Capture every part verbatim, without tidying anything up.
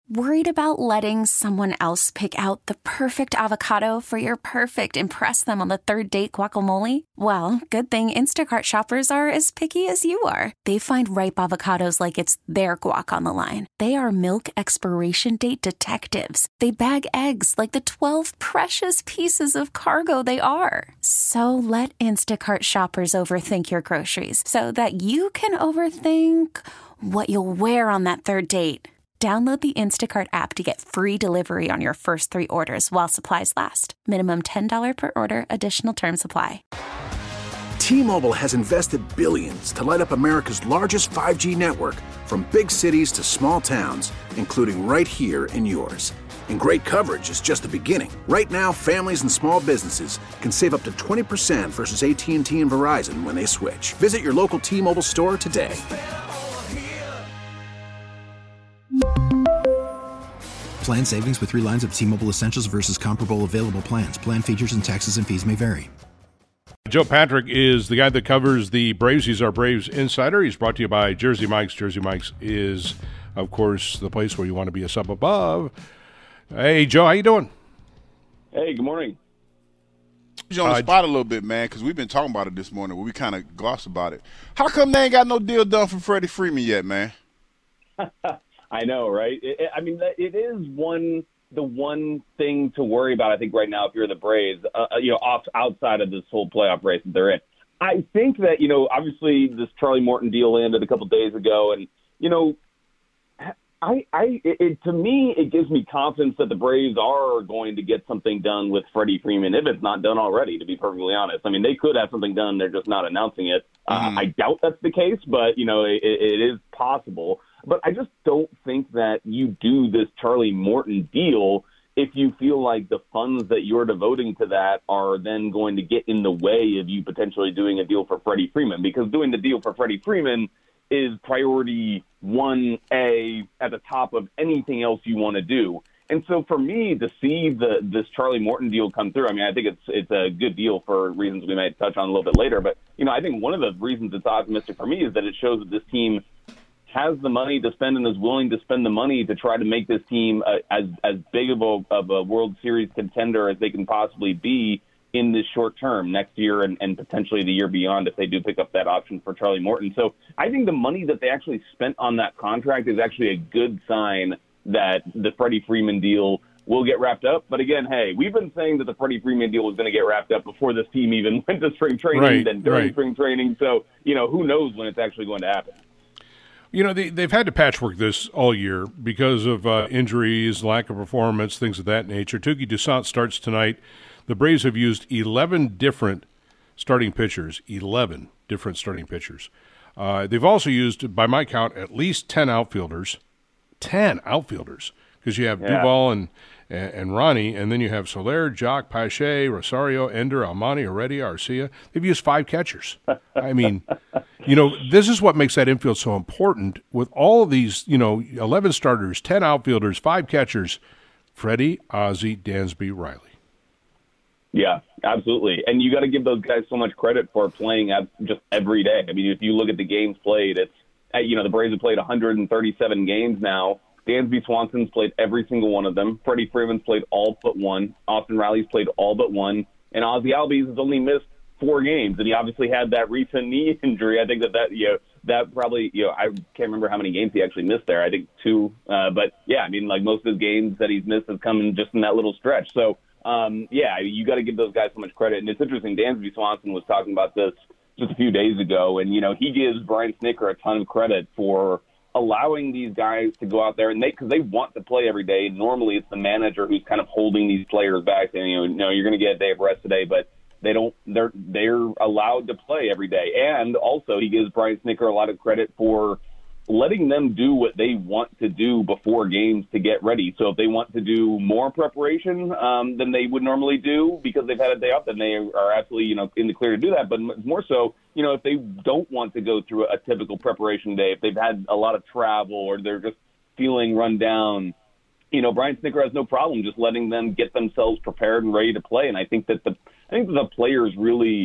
Worried about letting someone else pick out the perfect avocado for your perfect impress them on the third date guacamole? Well, good thing Instacart shoppers are as picky as you are. They find ripe avocados like it's their guac on the line. They are milk expiration date detectives. They bag eggs like the twelve precious pieces of cargo they are. So let Instacart shoppers overthink your groceries so that you can overthink what you'll wear on that third date. Download the Instacart app to get free delivery on your first three orders while supplies last. Minimum ten dollars per order. Additional terms apply. T-Mobile has invested billions to light up America's largest five G network, from big cities to small towns, including right here in yours. And great coverage is just the beginning. Right now, families and small businesses can save up to twenty percent versus A T and T and Verizon when they switch. Visit your local T-Mobile store today. Plan savings with three lines of T-Mobile Essentials versus comparable available plans. Plan features and taxes and fees may vary. Joe Patrick is the guy that covers the Braves. He's our Braves insider. He's brought to you by Jersey Mike's. Jersey Mike's is, of course, the place where you want to be a sub above. Hey, Joe, how you doing? Hey, good morning. You on the Uh, spot a little bit, man, because we've been talking about it this morning. Where we kind of glossed about it. How come they ain't got no deal done for Freddie Freeman yet, man? I know, right? It, it, I mean, it is one the one thing to worry about, I think, right now if you're the Braves, uh, you know, off outside of this whole playoff race that they're in. I think that, you know, obviously this Charlie Morton deal ended a couple of days ago, and, you know, I, I, it, it, to me, it gives me confidence that the Braves are going to get something done with Freddie Freeman, if it's not done already, to be perfectly honest. I mean, they could have something done. They're just not announcing it. Mm-hmm. Uh, I doubt that's the case, but, you know, it, it is possible. But I just don't think that you do this Charlie Morton deal if you feel like the funds that you're devoting to that are then going to get in the way of you potentially doing a deal for Freddie Freeman. Because doing the deal for Freddie Freeman is priority one A at the top of anything else you want to do. And so for me to see the this Charlie Morton deal come through, I mean, I think it's it's a good deal for reasons we might touch on a little bit later. But, you know, I think one of the reasons it's optimistic for me is that it shows that this team has the money to spend and is willing to spend the money to try to make this team uh, as as big of a, of a World Series contender as they can possibly be in this short term next year and, and potentially the year beyond if they do pick up that option for Charlie Morton. So I think the money that they actually spent on that contract is actually a good sign that the Freddie Freeman deal will get wrapped up. But again, hey, we've been saying that the Freddie Freeman deal was going to get wrapped up before this team even went to spring training right, and during right. spring training. So, you know, who knows when it's actually going to happen. You know, they, they've had to patchwork this all year because of uh, injuries, lack of performance, things of that nature. Touki Toussaint starts tonight. The Braves have used eleven different starting pitchers, eleven different starting pitchers. Uh, they've also used, by my count, at least ten outfielders, ten outfielders, because you have yeah. Duvall and, and and Ronnie, and then you have Soler, Jock, Pache, Rosario, Ender, Almani, Heredia, Arcia. They've used five catchers. I mean, you know, this is what makes that infield so important with all of these, you know, eleven starters, ten outfielders, five catchers, Freddie, Ozzie, Dansby, Riley. Yeah, absolutely. And you got to give those guys so much credit for playing at just every day. I mean, if you look at the games played, it's, you know, the Braves have played one hundred thirty-seven games now. Dansby Swanson's played every single one of them. Freddie Freeman's played all but one. Austin Riley's played all but one. And Ozzie Albies has only missed four games. And he obviously had that recent knee injury. I think that that, you know, that probably, you know, I can't remember how many games he actually missed there. I think two. Uh, but, yeah, I mean, like most of his games that he's missed have come in just in that little stretch. So, Um, yeah, you got to give those guys so much credit. And it's interesting, Dansby Swanson was talking about this just a few days ago, and, you know, he gives Brian Snitker a ton of credit for allowing these guys to go out there, and they because they want to play every day. Normally it's the manager who's kind of holding these players back, saying, you know, no, you're going to get a day of rest today, but they don't, they're, they're allowed to play every day. And also he gives Brian Snitker a lot of credit for letting them do what they want to do before games to get ready. So if they want to do more preparation um, than they would normally do because they've had a day off, then they are absolutely, you know, in the clear to do that. But more so, you know, if they don't want to go through a typical preparation day, if they've had a lot of travel or they're just feeling run down, you know, Brian Snitker has no problem just letting them get themselves prepared and ready to play. And I think that the I think that the players really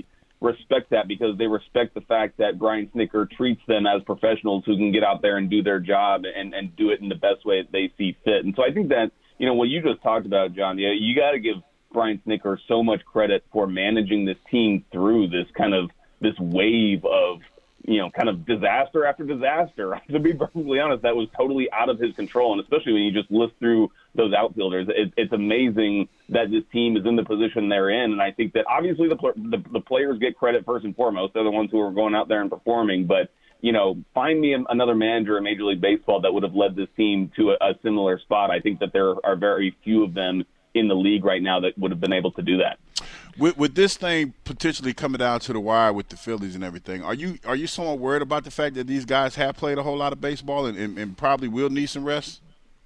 respect that because they respect the fact that Brian Snitker treats them as professionals who can get out there and do their job and, and do it in the best way that they see fit. And so I think that, you know, what you just talked about, John, yeah, you got to give Brian Snitker so much credit for managing this team through this kind of this wave of, you know, kind of disaster after disaster. To be perfectly honest, that was totally out of his control. And especially when you just list through those outfielders, it, it's amazing that this team is in the position they're in. And I think that obviously the, the the players get credit first and foremost. They're the ones who are going out there and performing. But, you know, find me another manager in Major League Baseball that would have led this team to a, a similar spot. I think that there are very few of them in the league right now that would have been able to do that. With, with this thing potentially coming down to the wire with the Phillies and everything, are you are you somewhat worried about the fact that these guys have played a whole lot of baseball and, and, and probably will need some rest?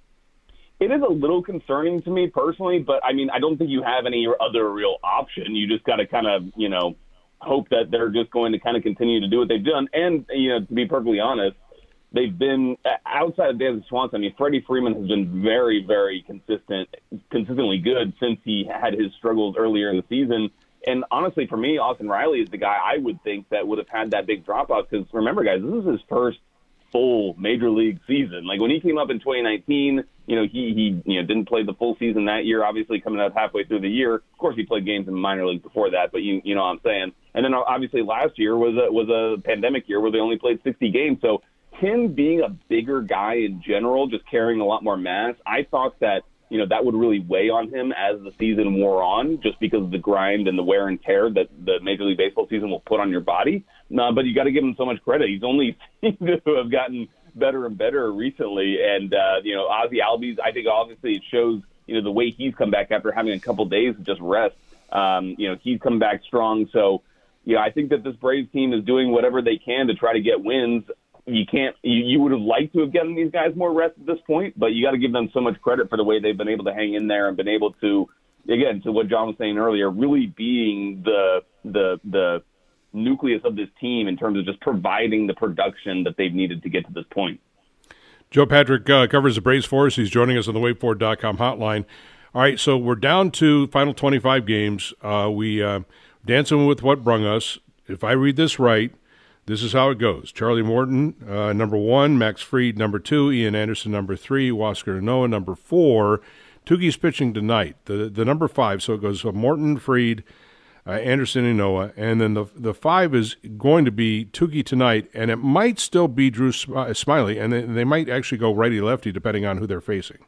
It is a little concerning to me personally, but, I mean, I don't think you have any other real option. You just got to kind of, you know, hope that they're just going to kind of continue to do what they've done. And, you know, to be perfectly honest, they've been outside of Dansby Swanson. I mean, Freddie Freeman has been very, very consistent, consistently good since he had his struggles earlier in the season. And honestly, for me, Austin Riley is the guy I would think that would have had that big drop off. Because remember, guys, this is his first full major league season. Like when he came up in twenty nineteen, you know, he he you know didn't play the full season that year. Obviously, coming out halfway through the year, of course, he played games in the minor leagues before that. But you you know what I'm saying. And then obviously last year was a was a pandemic year where they only played sixty games. So him being a bigger guy in general, just carrying a lot more mass, I thought that, you know, that would really weigh on him as the season wore on, just because of the grind and the wear and tear that the Major League Baseball season will put on your body. Uh, but you got to give him so much credit. He's only seemed to have gotten better and better recently. And, uh, you know, Ozzie Albies, I think obviously it shows, you know, the way he's come back after having a couple days of just rest. Um, you know, he's come back strong. So, you know, I think that this Braves team is doing whatever they can to try to get wins. You can't. You, you would have liked to have given these guys more rest at this point, but you got to give them so much credit for the way they've been able to hang in there and been able to, again, to what John was saying earlier, really being the the the nucleus of this team in terms of just providing the production that they've needed to get to this point. Joe Patrick uh, covers the Braves for us. He's joining us on the wait for dot com hotline. All right, so we're down to final twenty-five games. Uh, we uh, dancing with what brung us. If I read this right, this is how it goes. Charlie Morton, uh, number one. Max Fried, number two. Ian Anderson, number three. Huascar Ynoa, number four. Tukey's pitching tonight, the the number five. So it goes uh, Morton, Fried, uh, Anderson, Ynoa. And then the the five is going to be Tukey tonight, and it might still be Drew Smyly, and they, they might actually go righty-lefty depending on who they're facing.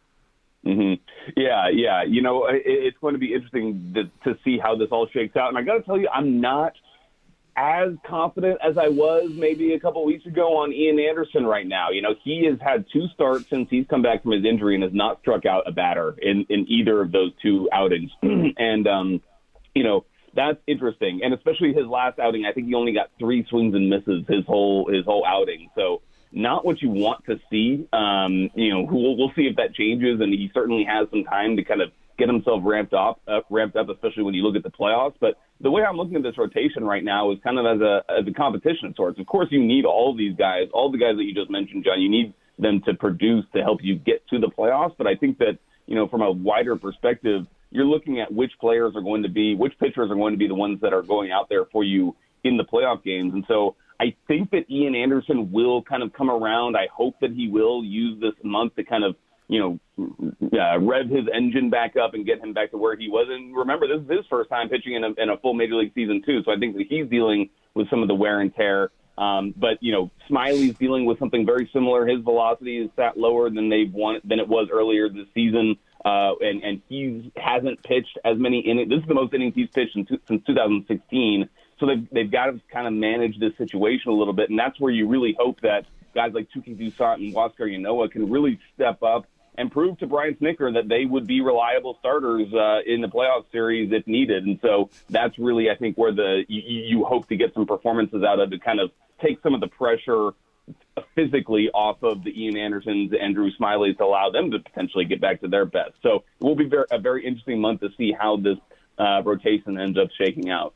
Mm-hmm. Yeah, yeah. You know, it, it's going to be interesting to, to see how this all shakes out. And I got to tell you, I'm not as confident as I was maybe a couple of weeks ago on Ian Anderson right now. You know, he has had two starts since he's come back from his injury and has not struck out a batter in, in either of those two outings. and, um, you know, that's interesting. And especially his last outing, I think he only got three swings and misses his whole his whole outing. So not what you want to see. Um, you know, we'll, we'll see if that changes, and he certainly has some time to kind of get himself ramped up, uh, ramped up, especially when you look at the playoffs. But the way I'm looking at this rotation right now is kind of as a as a competition of sorts. Of course, you need all these guys, all the guys that you just mentioned, John. You need them to produce to help you get to the playoffs. But I think that, you know, from a wider perspective, you're looking at which players are going to be, which pitchers are going to be the ones that are going out there for you in the playoff games. And so I think that Ian Anderson will kind of come around. I hope that he will use this month to kind of, you know, uh, rev his engine back up and get him back to where he was. And remember, this is his first time pitching in a, in a full Major League season, too. So I think that he's dealing with some of the wear and tear. Um, but, you know, Smiley's dealing with something very similar. His velocity is sat lower than they've won, than it was earlier this season. Uh, and, and he hasn't pitched as many innings. This is the most innings he's pitched in two, since two thousand sixteen. So they've, they've got to kind of manage this situation a little bit. And that's where you really hope that guys like Touki Toussaint and Huascar Ynoa can really step up and prove to Brian Snitker that they would be reliable starters uh, in the playoff series if needed. And so that's really, I think, where the you, you hope to get some performances out of to kind of take some of the pressure physically off of the Ian Andersons and Drew Smileys to allow them to potentially get back to their best. So it will be very, a very interesting month to see how this uh, rotation ends up shaking out.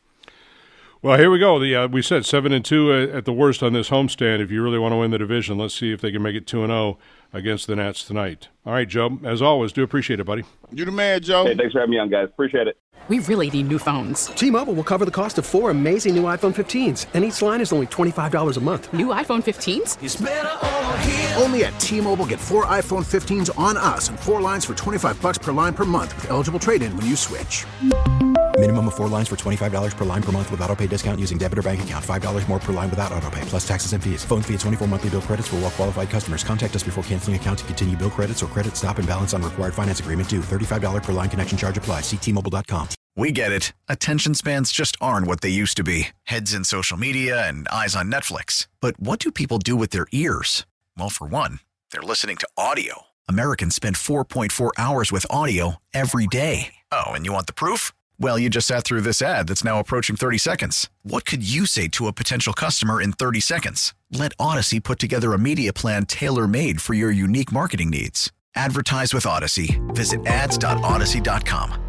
Well, here we go. The uh, we said seven and two at the worst on this homestand. If you really want to win the division, let's see if they can make it two and zero. against the Nats tonight. All right, Joe, as always, do appreciate it, buddy. You the man, Joe. Hey, thanks for having me on, guys. Appreciate it. We really need new phones. T-Mobile will cover the cost of four amazing new iPhone fifteens, and each line is only twenty-five dollars a month. New iPhone fifteens? It's better over here. Only at T-Mobile, get four iPhone fifteens on us and four lines for twenty-five bucks per line per month with eligible trade-in when you switch. Minimum of four lines for twenty-five dollars per line per month with autopay discount using debit or bank account. five dollars more per line without autopay, plus taxes and fees. Phone fee at twenty-four monthly bill credits for well-qualified customers. Contact us before canceling account to continue bill credits or credit stop and balance on required finance agreement due. thirty-five dollars per line connection charge applies. See T Mobile dot com. We get it. Attention spans just aren't what they used to be. Heads in social media and eyes on Netflix. But what do people do with their ears? Well, for one, they're listening to audio. Americans spend four point four hours with audio every day. Oh, and you want the proof? Well, you just sat through this ad that's now approaching thirty seconds. What could you say to a potential customer in thirty seconds? Let Odyssey put together a media plan tailor-made for your unique marketing needs. Advertise with Odyssey. Visit ads dot odyssey dot com.